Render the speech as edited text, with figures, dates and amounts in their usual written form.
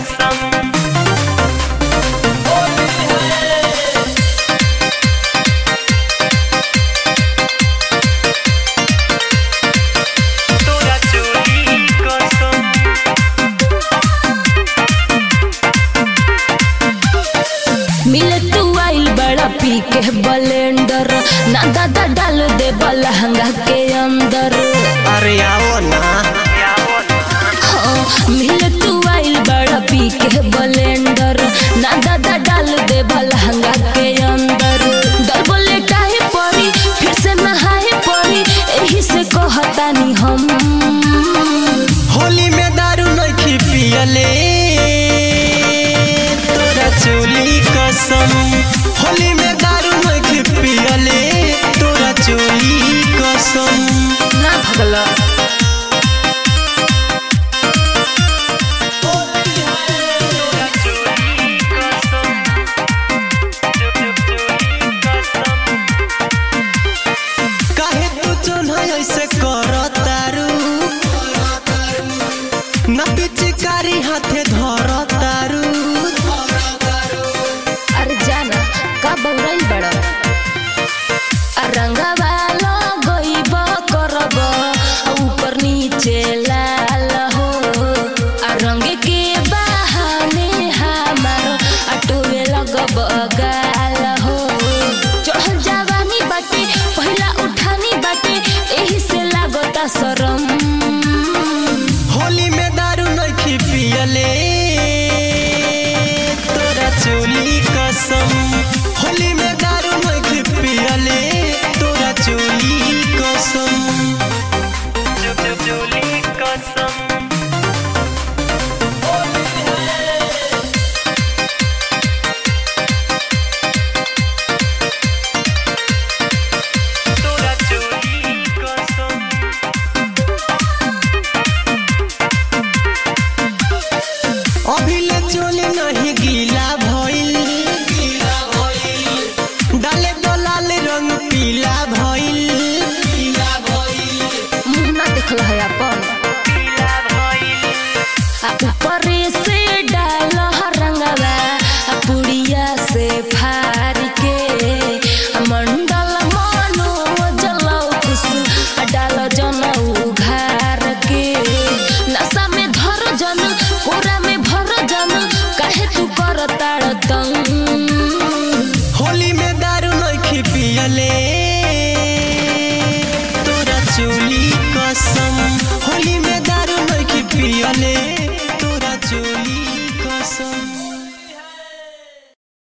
पी के ब्लेंडर ना दादा डाल दे लहंगा के अंदर। अरे आओ ना मिले तू आइल बड़ा पी के ब्लेंडर ना दादा डाल दे लहंगा के अंदर। डर बोले काहे पड़ी फिर से नहाए पड़ी यही से कहतानी हम होली में दारू नहीं पियले तोरा चोली कसम। होली में दारू नहीं पियले तोरा चोली कसम। ना भगला काहे तू चोन्हा ऐसे करतारू ना पिचकारी हाथे धरतारू। अरे जाना का बौराई बड़ा रंगवा लगइब करब ऊपर नीचे लाल हो रंग के बहाने हमार अटोवे लगब गाल हो। चढ़ल जवानी बाटे पहला उठानी बाटे यही से लागता शरम। होली में दारू नहीं पियले तोरा चोली कसम। होली में दारू नहीं पियले तोरा चोली कसम। चोली कसम। तोरा चोली कसम। अभी ले चोली नहीं गीला भइल डाले लाल रंग पीला भइल। मुँह ना देखल है अपन